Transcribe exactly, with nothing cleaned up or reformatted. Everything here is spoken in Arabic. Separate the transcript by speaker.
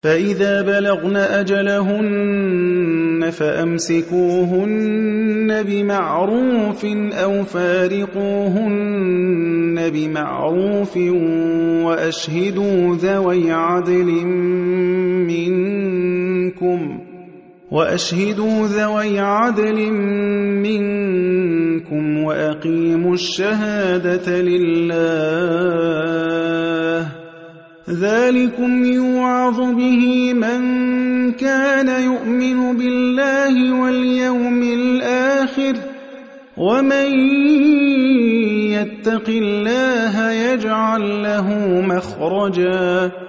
Speaker 1: فإذا بلغن أجلهن فأمسكوهن بمعروف أو فارقوهن بمعروف وأشهدوا ذوي عدل منكم وأشهدوا ذوي عدل منكم وأقيموا الشهادة لله ذلكم يوعظ به من كان يؤمن بالله واليوم الآخر ومن يتق الله يجعل له مخرجا